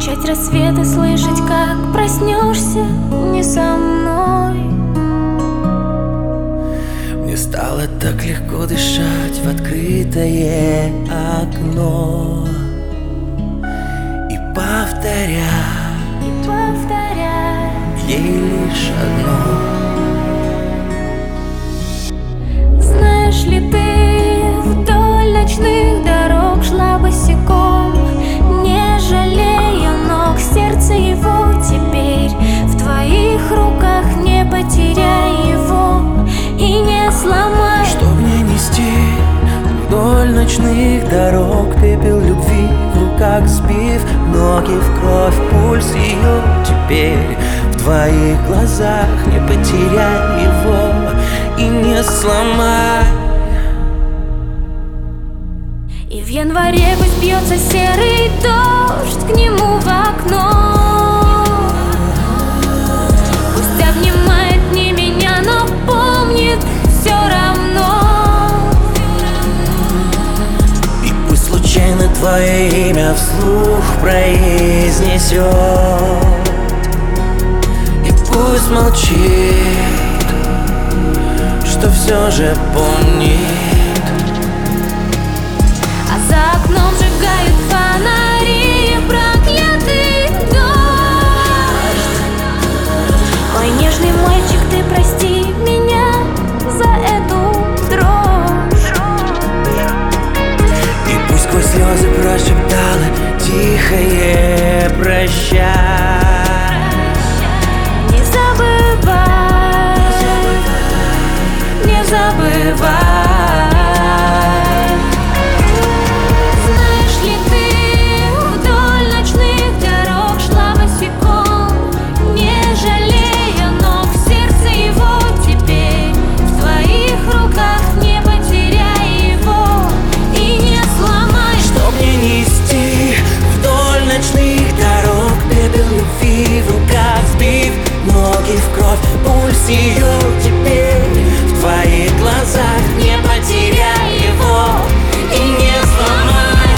Встречать рассветы, слышать, как проснешься не со мной. Мне стало так легко дышать в открытое окно и повторять ей лишь одно. Знаешь ли ты, вдоль ночных дорог шла босиком, не жалея ног, сердце его теперь в твоих руках. Не потеряй его и не сломай. Что мне нести вдоль ночных дорог? Пепел любви в руках сбив, ноги в кровь, пульс ее теперь в твоих глазах. Не потеряй его и не сломай. И в январе пусть бьется серый дождь к нему в окно, пусть обнимает не меня, но помнит все равно. И пусть случайно твое имя вслух произнесет, и пусть молчит, что все же помнит. А за окном сжигают фонари, проклятый дождь. Мой нежный мальчик, ты прости меня за эту дрожь. И пусть сквозь слезы прошептала тихое прощай. Не забывай, не забывай. В кровь, пульс ее теперь в твоих глазах. Не потеряй его и не сломай.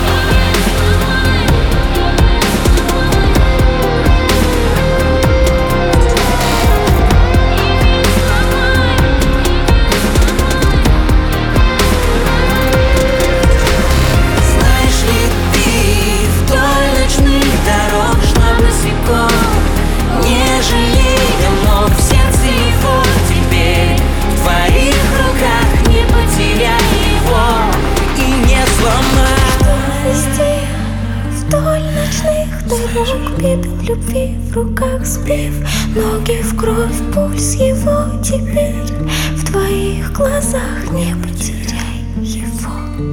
Знаешь ли ты, вдоль ночных дорог шла босиком, не жалея ног, в сердце его теперь в твоих руках. Не потеряй его и не сломай. Что нести вдоль ночных дорог, пепел любви в руках сбив, ноги в кровь, пульс его теперь в твоих глазах. Не потеряй его.